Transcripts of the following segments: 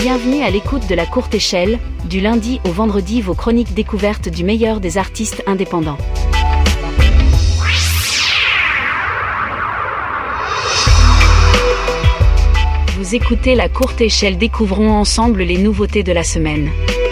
Bienvenue à l'écoute de La Courte Échelle, du lundi au vendredi vos chroniques découvertes du meilleur des artistes indépendants. Vous écoutez La Courte Échelle, découvrons ensemble les nouveautés de la semaine.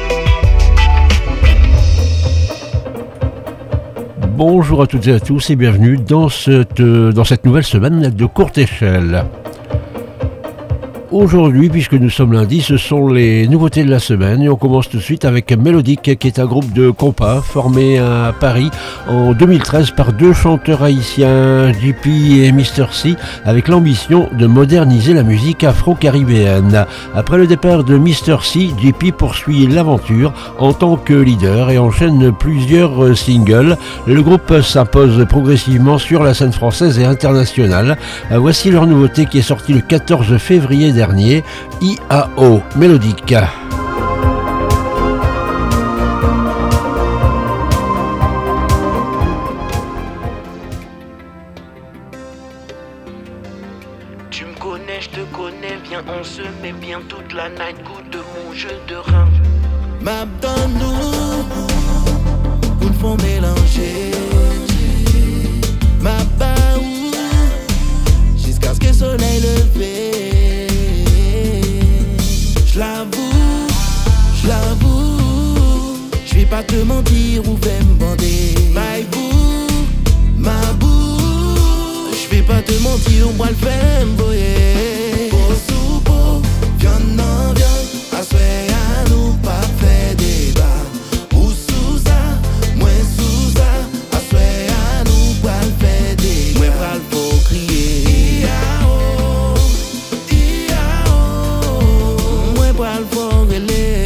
Bonjour à toutes et à tous et bienvenue dans cette nouvelle semaine de Courte Échelle. Aujourd'hui, puisque nous sommes lundi, ce sont les nouveautés de la semaine et on commence tout de suite avec Mélodique, qui est un groupe de compas formé à Paris en 2013 par deux chanteurs haïtiens, JP et Mr. C, avec l'ambition de moderniser la musique afro-caribéenne. Après le départ de Mr. C, JP poursuit l'aventure en tant que leader et enchaîne plusieurs singles. Le groupe s'impose progressivement sur la scène française et internationale. Voici leur nouveauté qui est sortie le 14 février dernier, IAO, Mélodique. Tu me connais, je te connais, viens on se met bien toute la night, goûte de mon jeu de rein. Map dans nous, pour nous font mélanger. Ma baou, jusqu'à ce que le soleil levé. J'l'avoue, j'vais pas te mentir ou vais me bander. Ma bou, j'vais pas te mentir ou moi le fais m'voyer. Beau sous beau, viens non viens, assoyez à nous pas fait débat. Ou sous ça, moi sous ça, assoyez à nous pas le fait débat. Moi pas le faut crier. Moi pas le faut relais.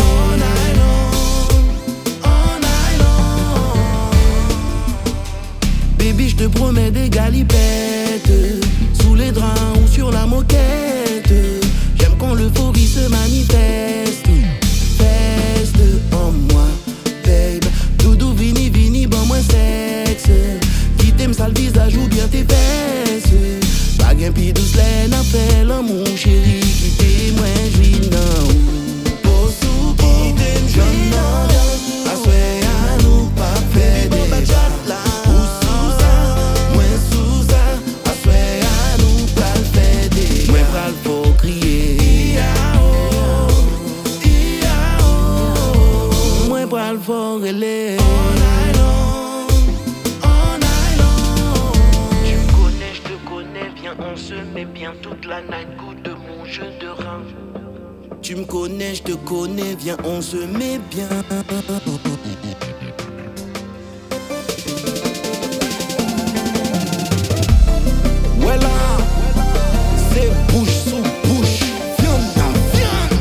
Baby, je te promets des galipettes sous les draps ou sur la moquette. J'aime quand l'euphorie se manifeste. Feste en moi, babe. Doudou, vini, vini, bon moins sexe. Qui t'aime sale visage ou bien tes fesses. Pas gain pis douce laine, appelle mon chéri. Qui t'aime, moi j'vis non. Beau sous beau, j'en en assoyez à nous pas fait des Tu me connais, je te connais, viens on se met bien toute la night, goûte de mon jeu de rein. Tu me connais, je te connais, viens on se met bien. Voilà, c'est bouche sous bouche. Viande, viande.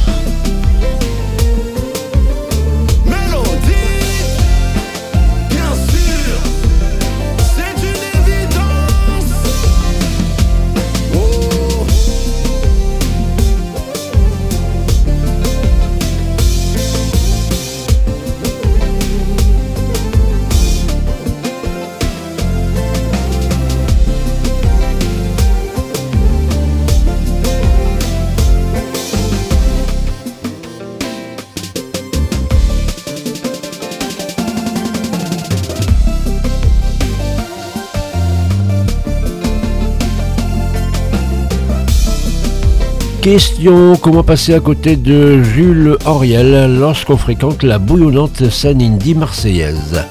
Mélodie, bien sûr, c'est une évidence. Oh. Question, comment passer à côté de Jules Auriel lorsqu'on fréquente la bouillonnante scène indie marseillaise?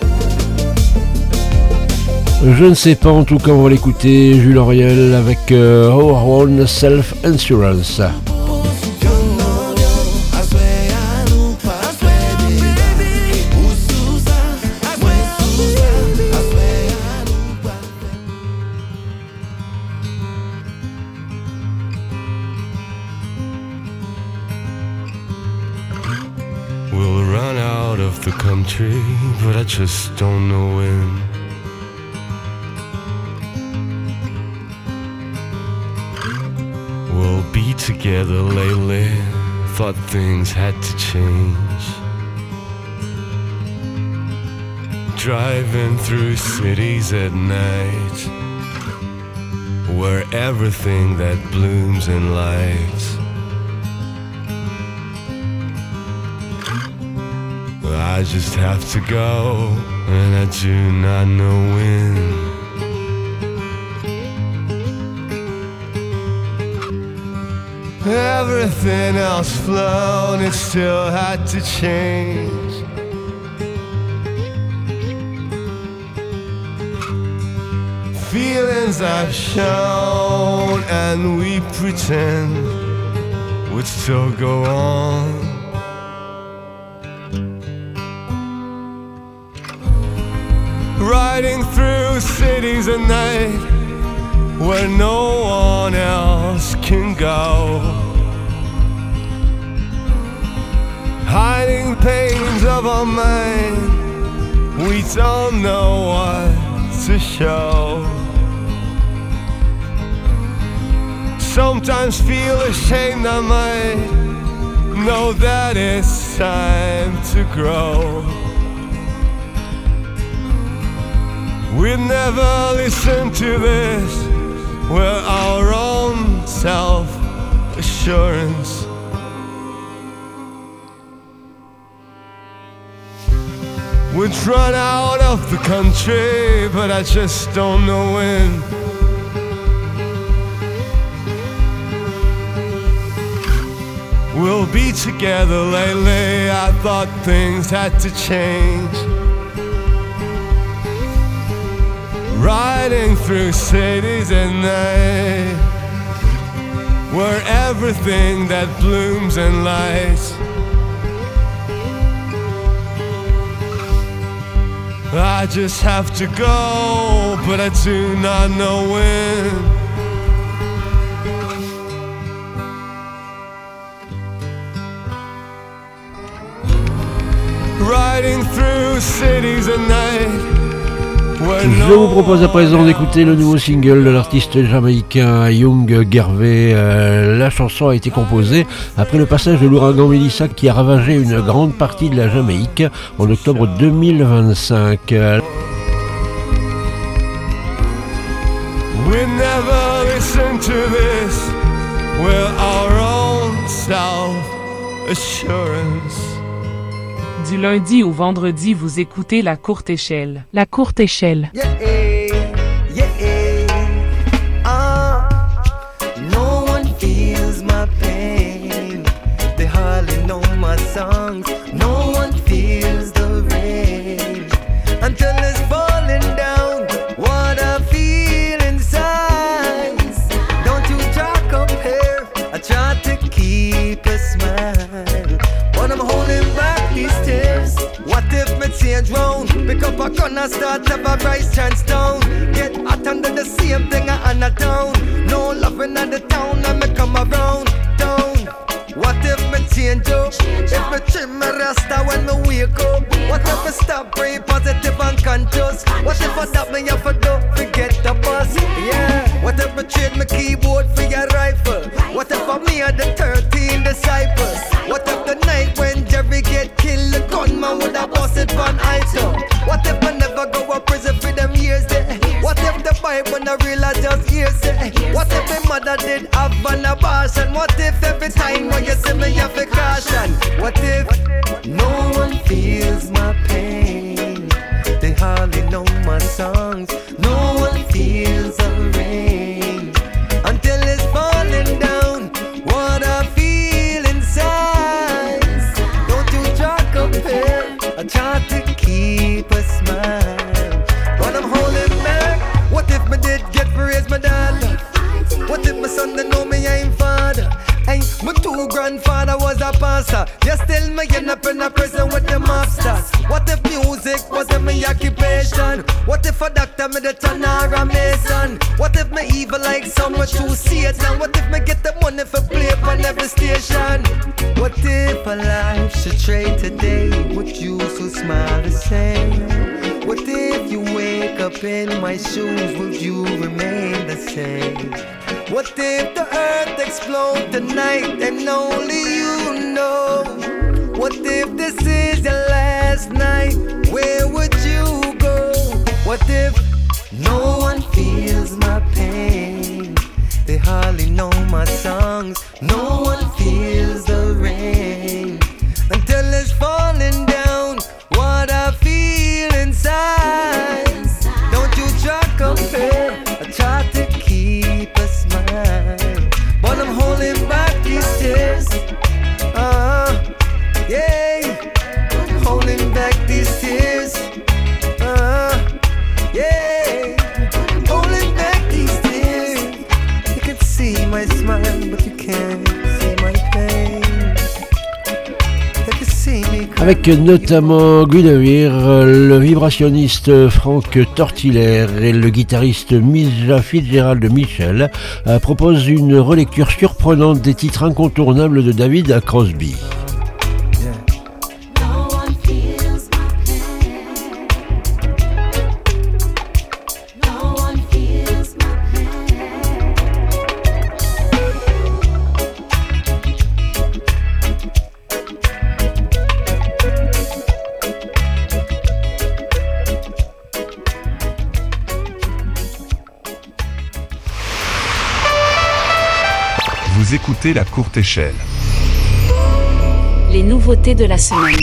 Je ne sais pas, en tout cas on va l'écouter, Jules Auriel avec Our Own Self Insurance. We'll run out of the country, but I just don't know when. We'll be together lately, thought things had to change. Driving through cities at night, where everything that blooms in light I just have to go, and I do not know when. Everything else flowed, it still had to change. Feelings I've shown and we pretend would still go on. Riding through cities at night where no one else can go, hiding pains of our mind, we don't know what to show. Sometimes feel ashamed, I might know that it's time to grow. We never listen to this, we're our own self-assurance. We'd run out of the country, but I just don't know when. We'll be together lately, I thought things had to change. Riding through cities at night where everything that blooms and lights, I just have to go, but I do not know when. Riding through cities at night. Je vous propose à présent d'écouter le nouveau single de l'artiste jamaïcain Young Gervais. La chanson a été composée après le passage de l'ouragan Melissa qui a ravagé une grande partie de la Jamaïque en octobre 2025. We never listen to this, we're our own self-assurance. Du lundi au vendredi, vous écoutez La Courte Échelle. La Courte Échelle. Yeah, no one feels my pain. They hardly know my songs. No one feels the rain until it's falling down. What I feel inside. Don't you try to compare. I try to keep a smile, but I'm holding back these tears. What if me change round? Pick up a gun and start have a rise chance down. Get hot under the same thing I on a town. No loving at the town and me come around down. What if me change up? If me trim me rasta when me wake up? What if me stop brain positive and conscious? What if I stop me have to do forget the bus? Yeah. What if me trade my keyboard for your rifle? What if I'm me and the 13 disciples? What if the night when Jerry get killed, the gunman would have busted Van Item? What if I never go to prison for them years there? What if the Bible not real I just hearsay? What if my mother did have an abortion? What if every time when you see me you have a caution? What if no one feels my pain? They hardly know my songs. No one feels the rain until it's falling down. What I feel inside. Don't you try to compare. I try to keep a smile, but I'm holding back. What if me did get to raise my daughter? What if my son don't know me ain't father? Hey, my two grandfather was a pastor. You still me end up in a prison with the mobsters. What if music wasn't my occupation? What if a doctor me the turn or a mason? What if me evil like someone to Satan? What if me get the money for play on every station? What if a life should trade today? Would you so smile the same? What if you wake up in my shoes? Would you remain the same? What if the earth explodes tonight and only you know? What if this is the last night? Where would you go? What if no one feels my pain? They hardly know my songs. No one feels the rain until it's falling down. avec notamment Guinevere, le vibrationniste Frank Tortiller et le guitariste Misha Fitzgerald Michel proposent une relecture surprenante des titres incontournables de David Crosby. Vous écoutez La Courte Échelle. Les nouveautés de la semaine.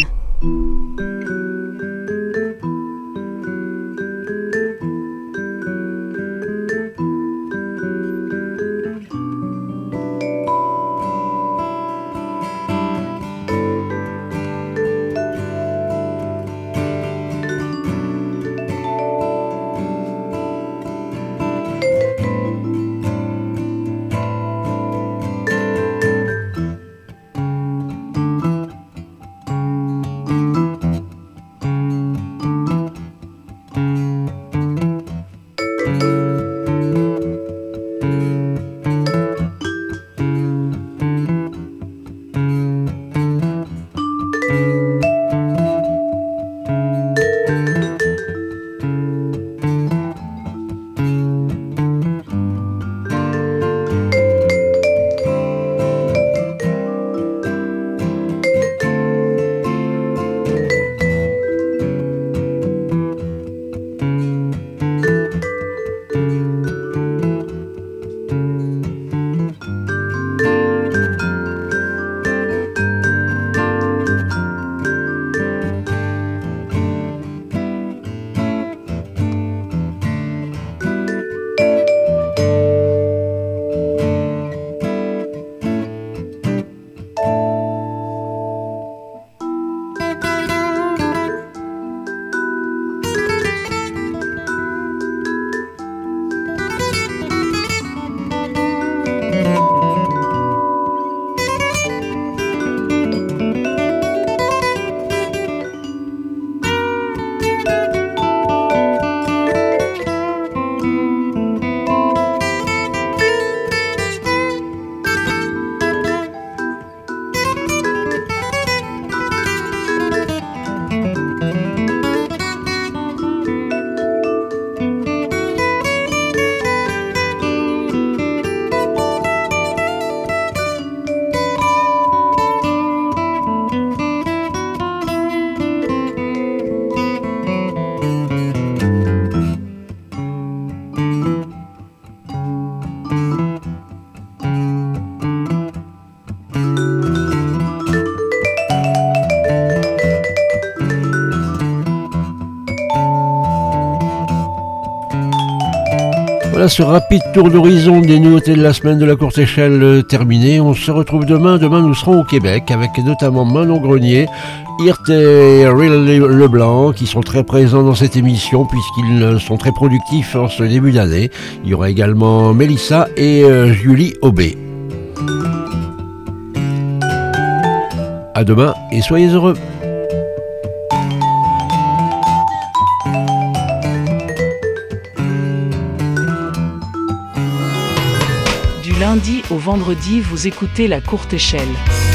Voilà ce rapide tour d'horizon des nouveautés de la semaine de La Courte Échelle terminé. On se retrouve demain. Demain, nous serons au Québec avec notamment Manon Grenier, Hirt et Riley Leblanc qui sont très présents dans cette émission puisqu'ils sont très productifs en ce début d'année. Il y aura également Mélissa et Julie Aubé. À demain et soyez heureux. Du lundi au vendredi, vous écoutez La Courte Échelle.